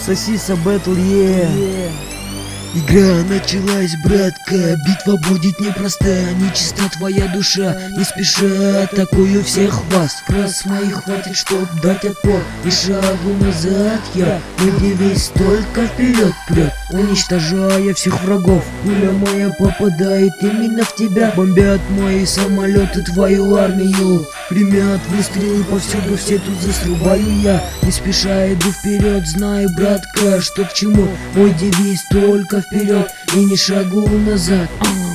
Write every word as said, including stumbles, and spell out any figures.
Сосиса Бэтл, е. Игра началась, братка, битва будет непростая. Нечиста твоя душа, не спеша атакую всех вас. Раз моих хватит, чтоб дать отпор, и шагу назад я. Мой девиз только вперед прет, уничтожая всех врагов. Пуля моя попадает именно в тебя, бомбят мои самолеты твою армию. Гремят выстрелы повсюду, все тут засрубаю я. Не спеша иду вперед, знаю, братка, что к чему. Мой девиз только вперед и не шагу назад.